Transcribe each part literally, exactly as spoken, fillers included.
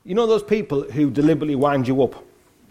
You know those people who deliberately wind you up?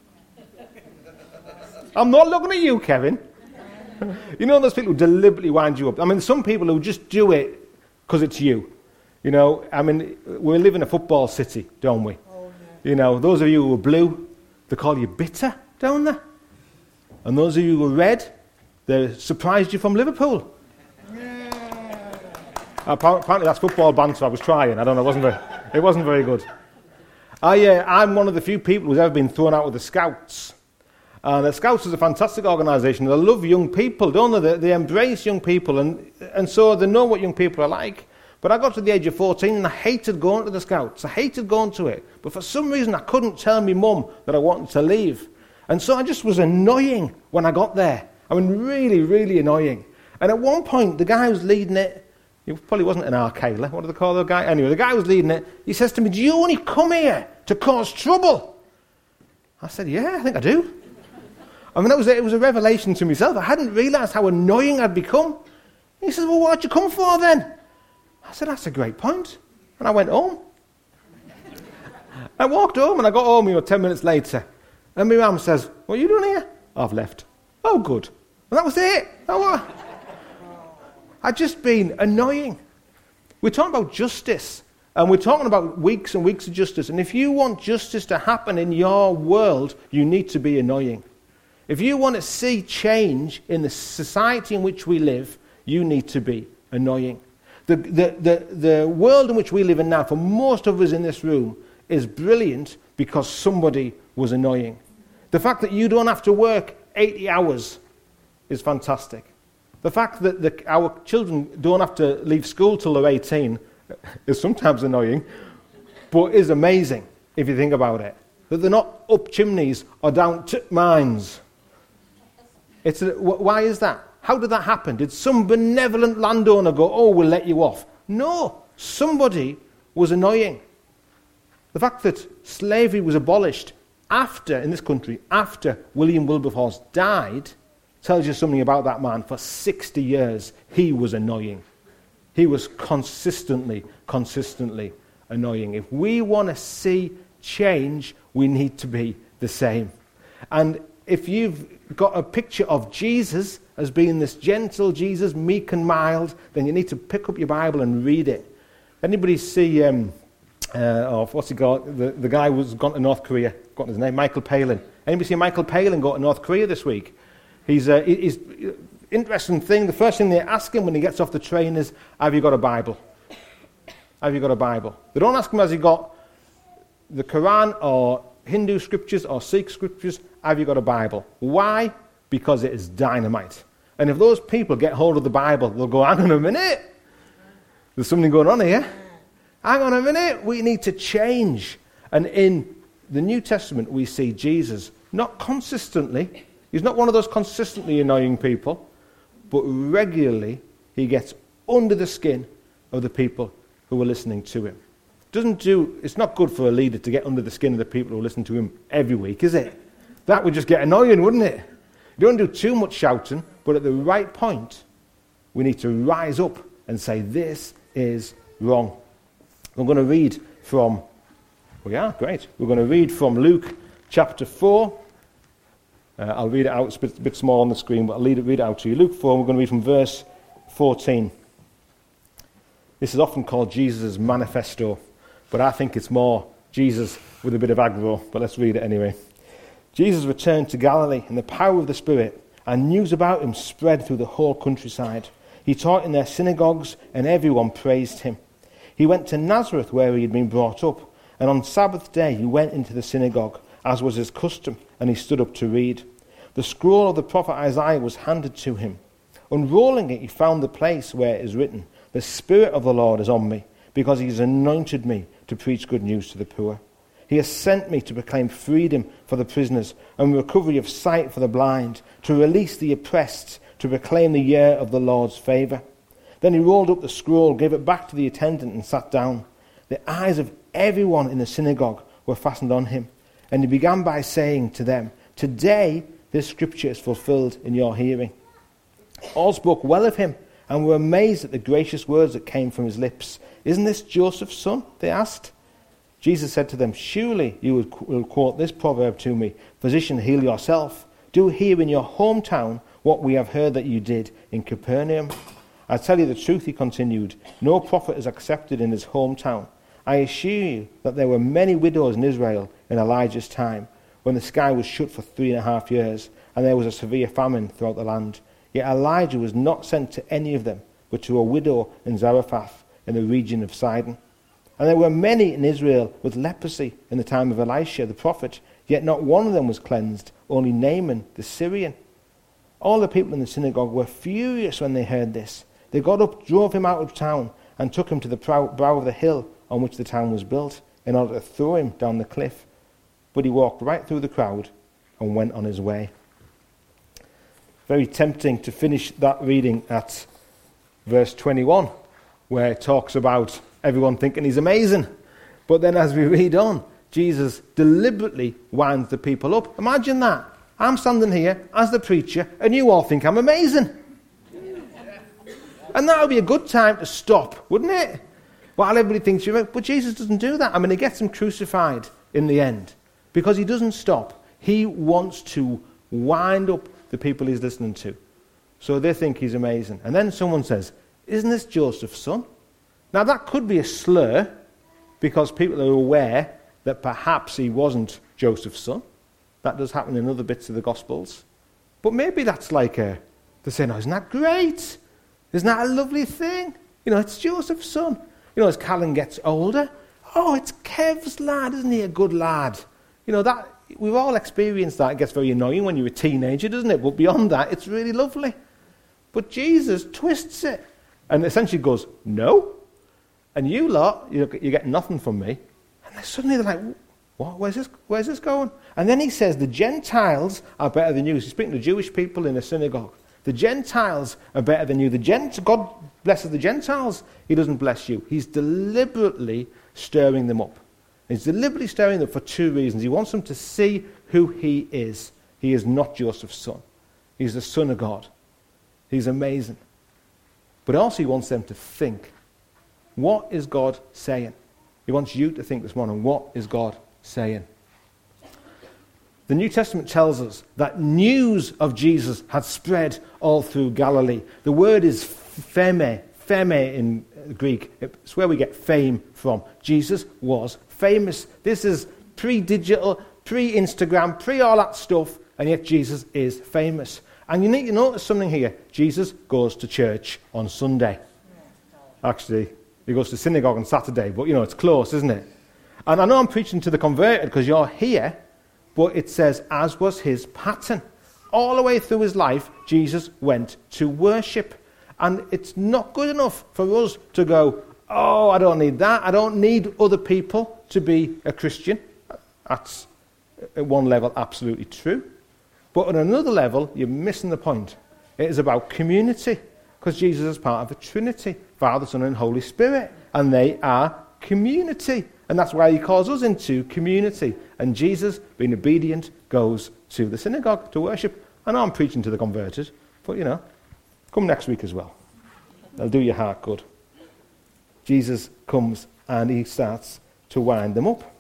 I'm not looking at you, Kevin. You know those people who deliberately wind you up? I mean, some people who just do it because it's you. You know, I mean, we live in a football city, don't we? Oh, yeah. You know, those of you who are blue, they call you bitter, don't they? And those of you who are red, they surprised you from Liverpool. Yeah. Apparently that's football banter. I was trying. I don't know. It wasn't very, it wasn't very good. I, uh, I'm one of the few people who's ever been thrown out with the Scouts. And the Scouts is a fantastic organisation. They love young people, don't they? They, they embrace young people, and, and so they know what young people are like. But I got to the age of fourteen and I hated going to the Scouts. I hated going to it. But for some reason I couldn't tell my mum that I wanted to leave. And so I just was annoying when I got there. I mean, really, really annoying. And at one point, the guy who was leading it, he probably wasn't an Arcaler. What do they call the guy? Anyway, the guy who was leading it, he says to me, "Do you only come here to cause trouble?" I said, "Yeah, I think I do." I mean, that was a, it was a revelation to myself. I hadn't realised how annoying I'd become. He says, "Well, what'd you come for then?" I said, "That's a great point." And I went home. I walked home and I got home, you know, ten minutes later. And my mum says, "What are you doing here?" "I've left." "Oh, good." And that was it. Oh, I'd just been annoying. We're talking about justice. And we're talking about weeks and weeks of justice. And if you want justice to happen in your world, you need to be annoying. If you want to see change in the society in which we live, you need to be annoying. The, the, the, the world in which we live in now, for most of us in this room, is brilliant because somebody was annoying. The fact that you don't have to work eighty hours is fantastic. The fact that the, our children don't have to leave school till they're eighteen is sometimes annoying, but is amazing if you think about it. That they're not up chimneys or down t- mines. It's a, why is that? How did that happen? Did some benevolent landowner go, "Oh, we'll let you off"? No, somebody was annoying. The fact that slavery was abolished after, in this country, after William Wilberforce died, tells you something about that man. For sixty years, he was annoying. He was consistently, consistently annoying. If we want to see change, we need to be the same. And if you've got a picture of Jesus as being this gentle Jesus, meek and mild, then you need to pick up your Bible and read it. Anybody see, um, uh, oh, what's he got? The, the guy who's gone to North Korea, got his name, Michael Palin. Anybody see Michael Palin go to North Korea this week? He's, uh, he's interesting thing, the first thing they ask him when he gets off the train is, "Have you got a Bible? Have you got a Bible?" They don't ask him, "Has he got the Quran or Hindu scriptures or Sikh scriptures?" "Have you got a Bible?" Why? Because it is dynamite. And if those people get hold of the Bible, they'll go, "Hang on a minute. There's something going on here. Hang on a minute. We need to change." And in the New Testament, we see Jesus not consistently. He's not one of those consistently annoying people, but regularly he gets under the skin of the people who are listening to him. Doesn't do. It's not good for a leader to get under the skin of the people who listen to him every week, is it? That would just get annoying, wouldn't it? You don't do too much shouting, but at the right point, we need to rise up and say, "This is wrong." We're going to read from, we are, great. We're going to read from Luke chapter four. Uh, I'll read it out. It's a bit, a bit small on the screen, but I'll read it, read it out to you. Luke four, we're going to read from verse fourteen. This is often called Jesus' manifesto, but I think it's more Jesus with a bit of aggro, but let's read it anyway. Jesus returned to Galilee in the power of the Spirit, and news about him spread through the whole countryside. He taught in their synagogues, and everyone praised him. He went to Nazareth, where he had been brought up, and on Sabbath day he went into the synagogue, as was his custom, and he stood up to read. The scroll of the prophet Isaiah was handed to him. Unrolling it, he found the place where it is written, "The Spirit of the Lord is on me, because he has anointed me to preach good news to the poor. He has sent me to proclaim freedom for the prisoners and recovery of sight for the blind, to release the oppressed, to proclaim the year of the Lord's favour." Then he rolled up the scroll, gave it back to the attendant, and sat down. The eyes of everyone in the synagogue were fastened on him. And he began by saying to them, "Today this scripture is fulfilled in your hearing." All spoke well of him and were amazed at the gracious words that came from his lips. "Isn't this Joseph's son?" they asked. Jesus said to them, surely you will quote this proverb to me, physician, heal yourself. Do here in your hometown what we have heard that you did in Capernaum. I tell you the truth, he continued, no prophet is accepted in his hometown. I assure you that there were many widows in Israel in Elijah's time, when the sky was shut for three and a half years, and there was a severe famine throughout the land. Yet Elijah was not sent to any of them, but to a widow in Zarephath, in the region of Sidon. And there were many in Israel with leprosy in the time of Elisha the prophet, yet not one of them was cleansed, only Naaman the Syrian. All the people in the synagogue were furious when they heard this. They got up, drove him out of town, and took him to the brow of the hill on which the town was built, in order to throw him down the cliff. But he walked right through the crowd and went on his way. Very tempting to finish that reading at verse twenty-one, where it talks about everyone thinking he's amazing. But then as we read on, Jesus deliberately winds the people up. Imagine that. I'm standing here as the preacher, and you all think I'm amazing. And that would be a good time to stop, wouldn't it? While everybody thinks you're right. But Jesus doesn't do that. I mean, he gets him crucified in the end, because he doesn't stop. He wants to wind up the people he's listening to. So they think he's amazing. And then someone says, isn't this Joseph's son? Now that could be a slur, because people are aware that perhaps he wasn't Joseph's son. That does happen in other bits of the Gospels. But maybe that's like a, they're saying, oh, isn't that great? Isn't that a lovely thing? You know, it's Joseph's son. You know, as Callan gets older, oh, it's Kev's lad, isn't he a good lad? You know, that we've all experienced that. It gets very annoying when you're a teenager, doesn't it? But beyond that, it's really lovely. But Jesus twists it and essentially goes, no. And you lot, you get nothing from me. And then suddenly they're like, what? Where's this, where's this going? And then he says, the Gentiles are better than you. He's speaking to Jewish people in a synagogue. The Gentiles are better than you. The Gent- God blesses the Gentiles. He doesn't bless you. He's deliberately stirring them up. He's deliberately stirring them up for two reasons. He wants them to see who he is. He is not Joseph's son. He's the Son of God. He's amazing. But also he wants them to think. What is God saying? He wants you to think this morning, what is God saying? The New Testament tells us that news of Jesus had spread all through Galilee. The word is pheme, pheme in Greek. It's where we get fame from. Jesus was famous. This is pre-digital, pre-Instagram, pre-all that stuff, and yet Jesus is famous. And you need to notice something here. Jesus goes to church on Sunday. Actually, he goes to synagogue on Saturday, but you know, it's close, isn't it? And I know I'm preaching to the converted because you're here, but it says, as was his pattern. All the way through his life, Jesus went to worship. And it's not good enough for us to go, oh, I don't need that. I don't need other people to be a Christian. That's, at one level, absolutely true. But on another level, you're missing the point. It is about community, because Jesus is part of a Trinity, Father, Son, and Holy Spirit. And they are community. And that's why he calls us into community. And Jesus, being obedient, goes to the synagogue to worship. I know I'm preaching to the converted, but you know, come next week as well. That'll do your heart good. Jesus comes and he starts to wind them up.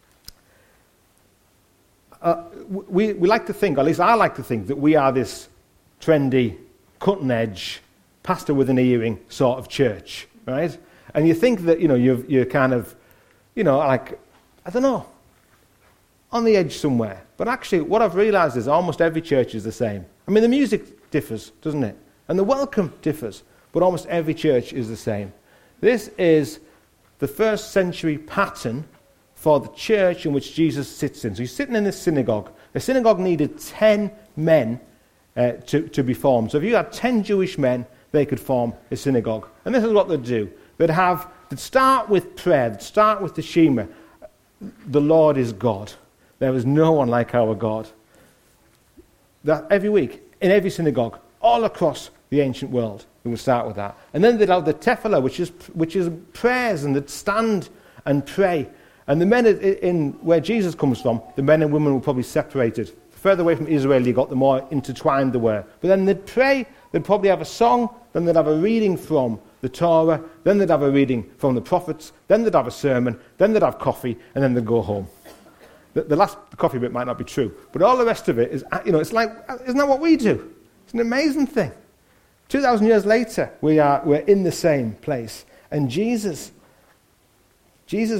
Uh, we, we like to think, or at least I like to think, that we are this trendy, cutting-edge, pastor with an earring sort of church, right? And you think that, you know, you're, you're kind of, you know, like, I don't know, on the edge somewhere. But actually, what I've realized is almost every church is the same. I mean, the music differs, doesn't it? And the welcome differs, but almost every church is the same. This is the first century pattern for the church in which Jesus sits in. So he's sitting in this synagogue. The synagogue needed ten men uh, to, to be formed. So if you had ten Jewish men, they could form a synagogue. And this is what they'd do. They'd have, they'd start with prayer, they'd start with the Shema. The Lord is God. There is no one like our God. That every week, in every synagogue, all across the ancient world, we would start with that. And then they'd have the tefillah, which is which is prayers, and they'd stand and pray. And the men in, in where Jesus comes from, the men and women were probably separated. The further away from Israel you got, the more intertwined they were. But then they'd pray, they'd probably have a song, then they'd have a reading from the Torah, then they'd have a reading from the prophets, then they'd have a sermon, then they'd have coffee, and then they'd go home. The, the last the coffee bit might not be true, but all the rest of it is, you know, it's like, isn't that what we do? It's an amazing thing. Two thousand years later, we are, we're in the same place. And Jesus, Jesus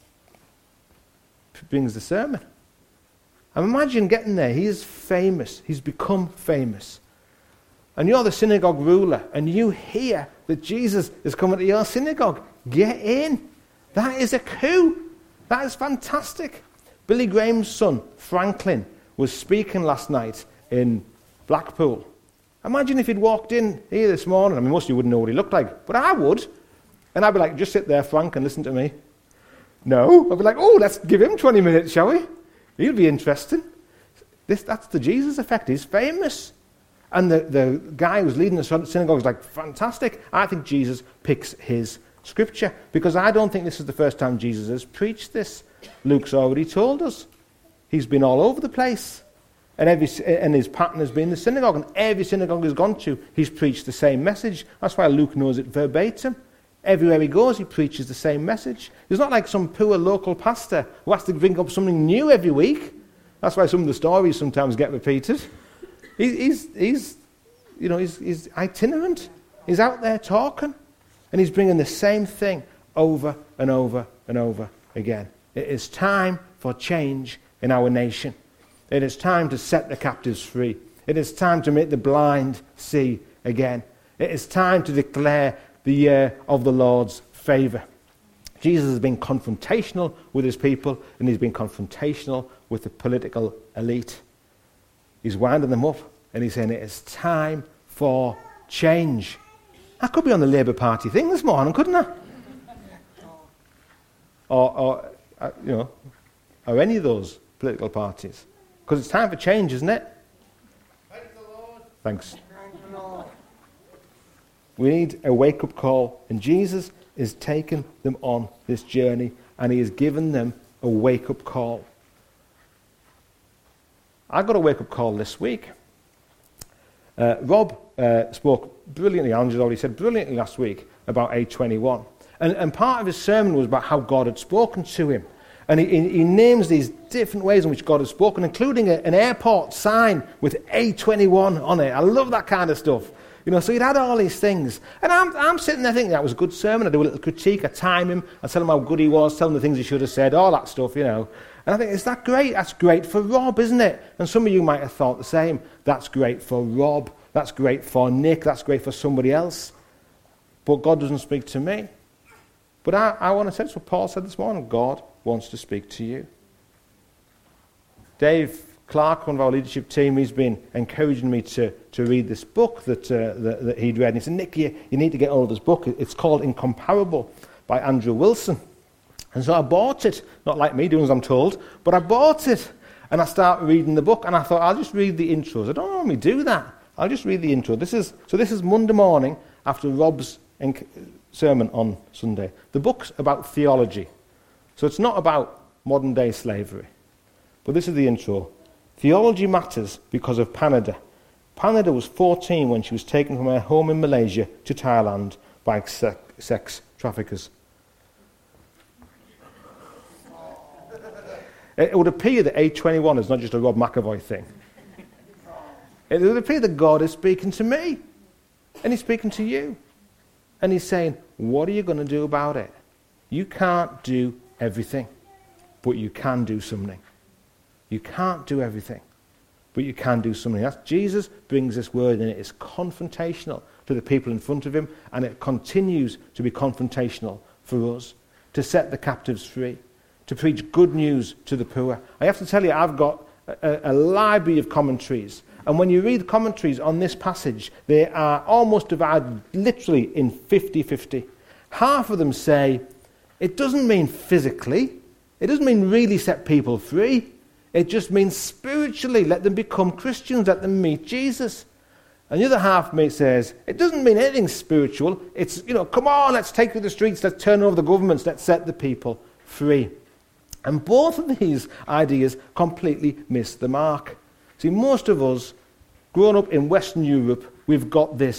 brings the sermon. And imagine getting there. He is famous. He's become famous. And you're the synagogue ruler, and you hear that Jesus is coming to your synagogue. Get in. That is a coup. That is fantastic. Billy Graham's son, Franklin, was speaking last night in Blackpool. Imagine if he'd walked in here this morning. I mean, most of you wouldn't know what he looked like, but I would. And I'd be like, just sit there, Frank, and listen to me. No. I'd be like, oh, let's give him twenty minutes, shall we? He'll be interesting. This, that's the Jesus effect. He's famous. And the, the guy who's leading the synagogue is like, fantastic. I think Jesus picks his scripture, because I don't think this is the first time Jesus has preached this. Luke's already told us. He's been all over the place. And, every, and his pattern has been the synagogue. And every synagogue he's gone to, he's preached the same message. That's why Luke knows it verbatim. Everywhere he goes, he preaches the same message. He's not like some poor local pastor who has to bring up something new every week. That's why some of the stories sometimes get repeated. He, he's, he's, you know, he's, he's itinerant. He's out there talking. And he's bringing the same thing over and over and over again. It is time for change in our nation. It is time to set the captives free. It is time to make the blind see again. It is time to declare the year of the Lord's favour. Jesus has been confrontational with his people, and he's been confrontational with the political elite. He's winding them up, and he's saying it is time for change. I could be on the Labour Party thing this morning, couldn't I? or, or uh, you know, or any of those political parties. Because it's time for change, isn't it? Thank the Lord. Thanks. Thank the Lord. We need a wake-up call, and Jesus is taking them on this journey, and he has given them a wake-up call. I got a wake-up call this week. Uh, Rob uh, spoke brilliantly, Andrew's already said brilliantly last week about A twenty-one. And, and part of his sermon was about how God had spoken to him. And he, he names these different ways in which God has spoken, including a, an airport sign with A twenty-one on it. I love that kind of stuff. You know, so he'd had all these things. And I'm, I'm sitting there thinking that was a good sermon. I do a little critique, I time him, I tell him how good he was, tell him the things he should have said, all that stuff, you know. And I think, is that great? That's great for Rob, isn't it? And some of you might have thought the same. That's great for Rob. That's great for Nick. That's great for somebody else. But God doesn't speak to me. But I, I want to say, that's what Paul said this morning. God wants to speak to you. Dave Clark, one of our leadership team, he's been encouraging me to, to read this book that, uh, that, that he'd read. And he said, Nick, you, you need to get hold of this book. It's called Incomparable by Andrew Wilson. And so I bought it. Not like me, doing as I'm told, but I bought it. And I started reading the book, and I thought, I'll just read the intros. I don't normally do that. I'll just read the intro. This is So this is Monday morning after Rob's enc- sermon on Sunday. The book's about theology. So it's not about modern-day slavery. But this is the intro. Theology matters because of Panada. Panada was fourteen when she was taken from her home in Malaysia to Thailand by sex traffickers. It would appear that A twenty-one is not just a Rob McAvoy thing. It would appear that God is speaking to me. And he's speaking to you. And he's saying, what are you going to do about it? You can't do everything, but you can do something. You can't do everything, but you can do something. That's, Jesus brings this word, and it is confrontational to the people in front of him, and it continues to be confrontational for us, to set the captives free, to preach good news to the poor. I have to tell you, I've got a, a library of commentaries, and when you read commentaries on this passage, they are almost divided literally in fifty-fifty. Half of them say, it doesn't mean physically, it doesn't mean really set people free, it just means spiritually, let them become Christians, let them meet Jesus. And the other half mate says, it doesn't mean anything spiritual, it's, you know, come on, let's take to the streets, let's turn over the governments, let's set the people free. And both of these ideas completely miss the mark. See, most of us, growing up in Western Europe, we've got this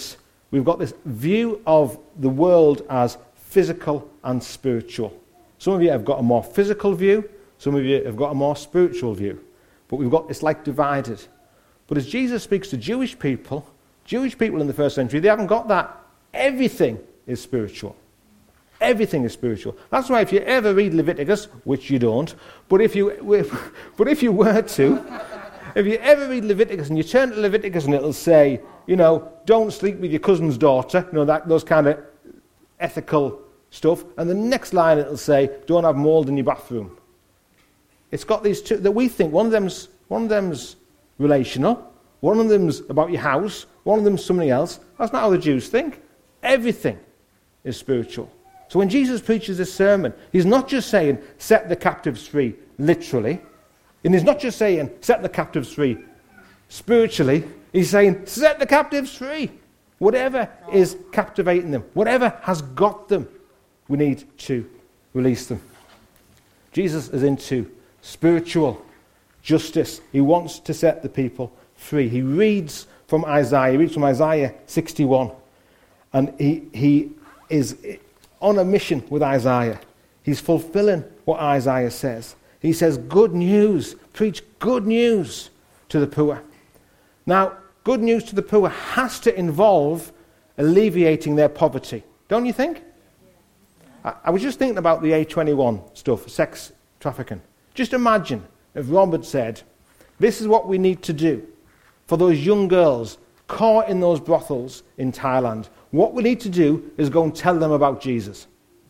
we've got this view of the world as physical and spiritual. Some of you have got a more physical view, some of you have got a more spiritual view. But we've got, it's like divided. But as Jesus speaks to Jewish people, Jewish people in the first century, they haven't got that. Everything is spiritual. Everything is spiritual. That's why if you ever read Leviticus, which you don't, but if you, but if you were to, if you ever read Leviticus and you turn to Leviticus and it'll say, you know, don't sleep with your cousin's daughter, you know, that, those kind of ethical stuff. And the next line it'll say, don't have mold in your bathroom. It's got these two that we think one of them's one of them's relational, one of them's about your house, one of them's something else. That's not how the Jews think. Everything is spiritual. So when Jesus preaches this sermon, he's not just saying set the captives free literally, and he's not just saying set the captives free spiritually. He's saying set the captives free. Whatever is captivating them, whatever has got them, we need to release them. Jesus is into spiritual justice. He wants to set the people free. He reads from Isaiah. He reads from Isaiah sixty-one. And he, he is on a mission with Isaiah. He's fulfilling what Isaiah says. He says, good news. Preach good news to the poor. Now, good news to the poor has to involve alleviating their poverty. Don't you think? I, I was just thinking about the A twenty-one stuff, sex trafficking. Just imagine if Rob had said, this is what we need to do for those young girls caught in those brothels in Thailand. What we need to do is go and tell them about Jesus.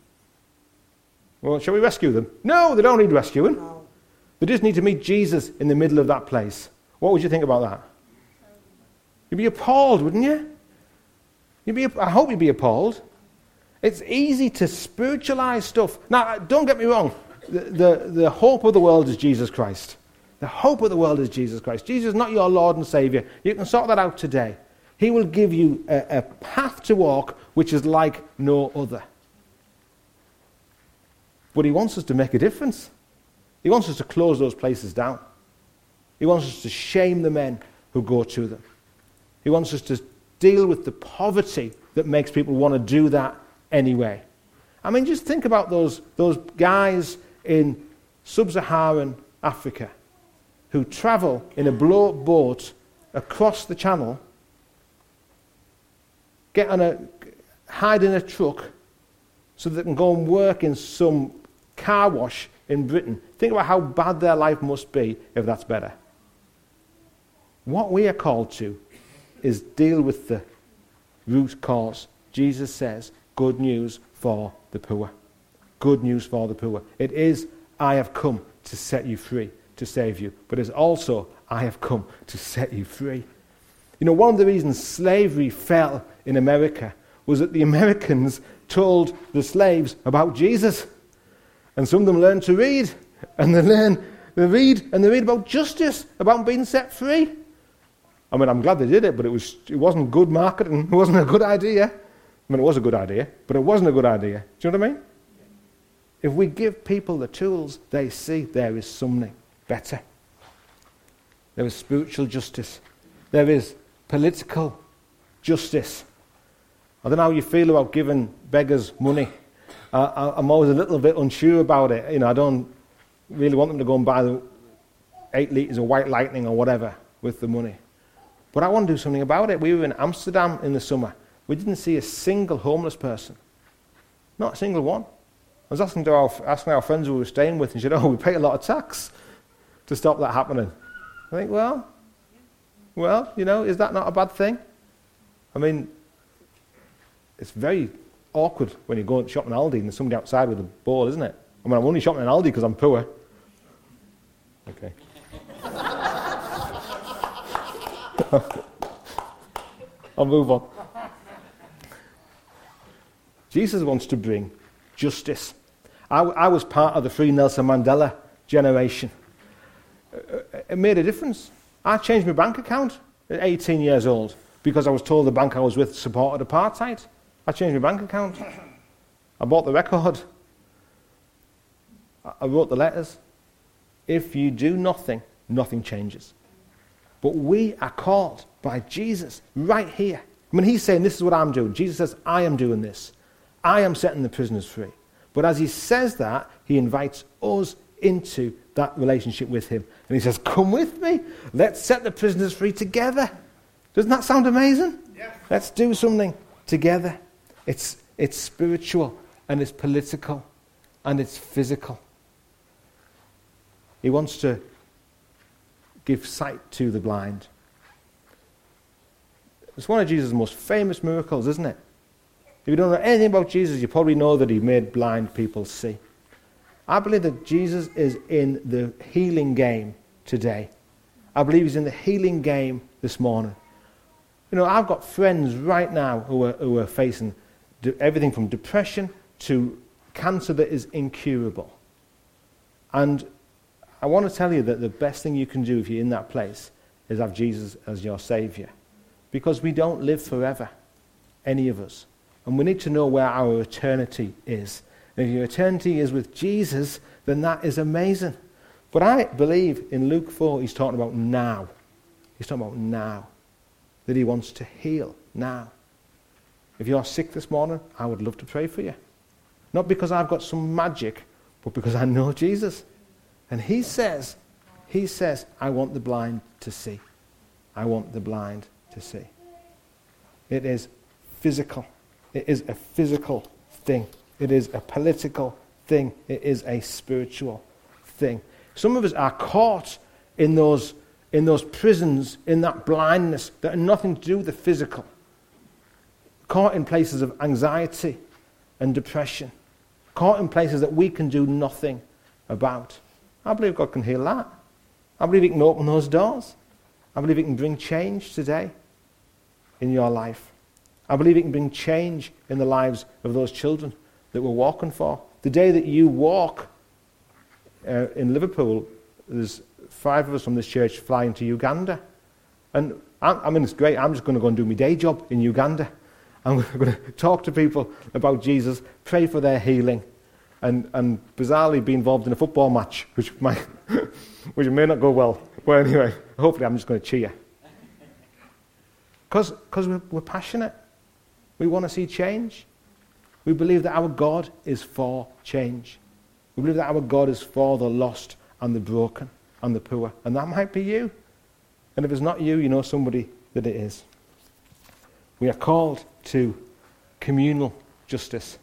Well, shall we rescue them? No, they don't need rescuing. No. They just need to meet Jesus in the middle of that place. What would you think about that? You'd be appalled, wouldn't you? You'd be, I hope you'd be appalled. It's easy to spiritualize stuff. Now, don't get me wrong. The, the, the hope of the world is Jesus Christ. The hope of the world is Jesus Christ. Jesus is not your Lord and Saviour. You can sort that out today. He will give you a, a path to walk which is like no other. But he wants us to make a difference. He wants us to close those places down. He wants us to shame the men who go to them. He wants us to deal with the poverty that makes people want to do that anyway. I mean, just think about those, those guys in sub-Saharan Africa who travel in a blow-up boat across the channel, get on a, hide in a truck so they can go and work in some car wash in Britain. Think about how bad their life must be if that's better. What we are called to is deal with the root cause. Jesus says, good news for the poor. Good news for the poor. It is, I have come to set you free, to save you. But it's also, I have come to set you free. You know, one of the reasons slavery fell in America was that the Americans told the slaves about Jesus. And some of them learned to read. And they learn, they read, and they read about justice, about being set free. I mean, I'm glad they did it, but it, was, it wasn't good marketing. It wasn't a good idea. I mean, it was a good idea, but it wasn't a good idea. Do you know what I mean? If we give people the tools, they see there is something better. There is spiritual justice. There is political justice. I don't know how you feel about giving beggars money. Uh, I'm always a little bit unsure about it. You know, I don't really want them to go and buy the eight litres of White Lightning or whatever with the money. But I want to do something about it. We were in Amsterdam in the summer. We didn't see a single homeless person. Not a single one. I was asking, to our, asking our friends who we were staying with, and she said, oh, we pay a lot of tax to stop that happening. I think, well, well, you know, is that not a bad thing? I mean, it's very awkward when you go and shop in Aldi and there's somebody outside with a bowl, isn't it? I mean, I'm only shopping in Aldi because I'm poor. Okay. I'll move on. Jesus wants to bring justice. I, I was part of the Free Nelson Mandela generation. It made a difference. I changed my bank account at eighteen years old because I was told the bank I was with supported apartheid. I changed my bank account. I bought the record. I wrote the letters. If you do nothing, nothing changes. But we are called by Jesus right here, I mean, he's saying, this is what I'm doing. Jesus says, I am doing this. I am setting the prisoners free. But as he says that, he invites us into that relationship with him. And he says, come with me. Let's set the prisoners free together. Doesn't that sound amazing? Yeah. Let's do something together. It's, it's spiritual, and it's political, and it's physical. He wants to give sight to the blind. It's one of Jesus' most famous miracles, isn't it? If you don't know anything about Jesus, you probably know that he made blind people see. I believe that Jesus is in the healing game today. I believe he's in the healing game this morning. You know, I've got friends right now who are, who are facing de- everything from depression to cancer that is incurable. And I want to tell you that the best thing you can do if you're in that place is have Jesus as your Saviour. Because we don't live forever, any of us. And we need to know where our eternity is. And if your eternity is with Jesus, then that is amazing. But I believe in Luke four, he's talking about now. He's talking about now. That he wants to heal now. If you're sick this morning, I would love to pray for you. Not because I've got some magic, but because I know Jesus. And he says, he says, I want the blind to see. I want the blind to see. It is physical. It is a physical thing. It is a political thing. It is a spiritual thing. Some of us are caught in those, in those prisons, in that blindness that are nothing to do with the physical. Caught in places of anxiety and depression. Caught in places that we can do nothing about. I believe God can heal that. I believe he can open those doors. I believe he can bring change today in your life. I believe it can bring change in the lives of those children that we're walking for. The day that you walk uh, in Liverpool, there's five of us from this church flying to Uganda. And I, I mean, it's great. I'm just going to go and do my day job in Uganda. I'm going to talk to people about Jesus, pray for their healing, and, and bizarrely be involved in a football match, which might, which may not go well. But anyway, hopefully I'm just going to cheer. Because we're, we're passionate. We want to see change. We believe that our God is for change. We believe that our God is for the lost and the broken and the poor. And that might be you. And if it's not you, you know somebody that it is. We are called to communal justice.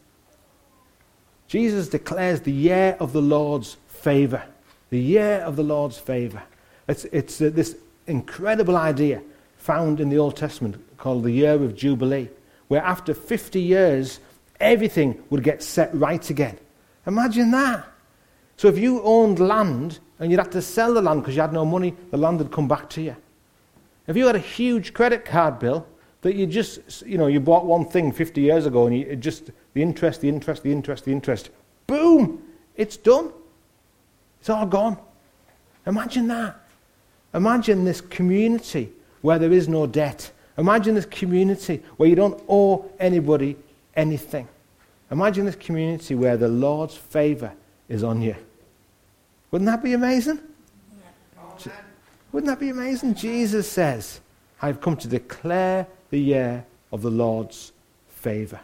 Jesus declares the year of the Lord's favour. The year of the Lord's favour. It's, it's uh, this incredible idea found in the Old Testament called the year of Jubilee, where after fifty years, everything would get set right again. Imagine that. So if you owned land and you'd have to sell the land because you had no money, the land would come back to you. If you had a huge credit card bill that you just, you know, you bought one thing fifty years ago and you it just, the interest, the interest, the interest, the interest, boom, it's done. It's all gone. Imagine that. Imagine this community where there is no debt. Imagine this community where you don't owe anybody anything. Imagine this community where the Lord's favour is on you. Wouldn't that be amazing? Amen. Wouldn't that be amazing? Jesus says, I've come to declare the year of the Lord's favour.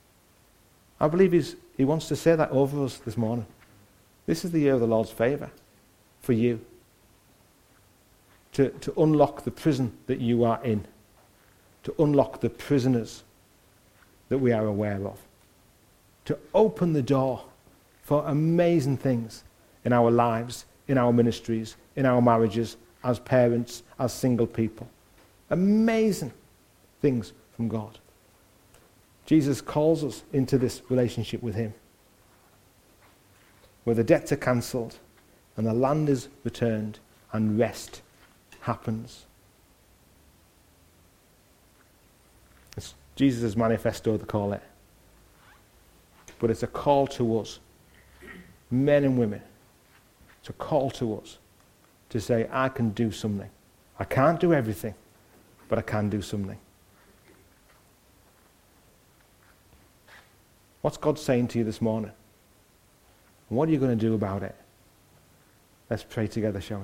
I believe he's, he wants to say that over us this morning. This is the year of the Lord's favour for you. To, to unlock the prison that you are in. To unlock the prisoners that we are aware of. To open the door for amazing things in our lives, in our ministries, in our marriages, as parents, as single people. Amazing things from God. Jesus calls us into this relationship with him, where the debts are cancelled and the land is returned and rest happens. It's Jesus' manifesto, they call it. But it's a call to us, men and women. It's a call to us to say, I can do something. I can't do everything, but I can do something. What's God saying to you this morning? And what are you going to do about it? Let's pray together, shall we?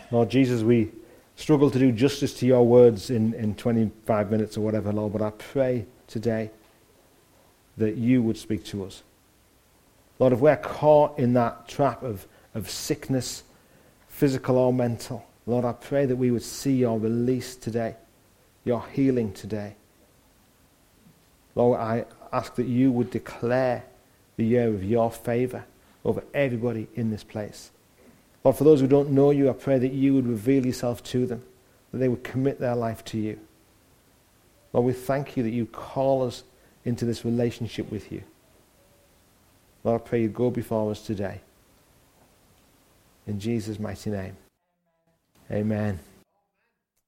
Lord Jesus, we struggle to do justice to your words in, in twenty-five minutes or whatever, Lord, but I pray today that you would speak to us. Lord, if we're caught in that trap of, of sickness, physical or mental, Lord, I pray that we would see your release today, your healing today. Lord, I ask that you would declare the year of your favor over everybody in this place. Lord, for those who don't know you, I pray that you would reveal yourself to them, that they would commit their life to you. Lord, we thank you that you call us into this relationship with you. Lord, I pray you go before us today. In Jesus' mighty name. Amen.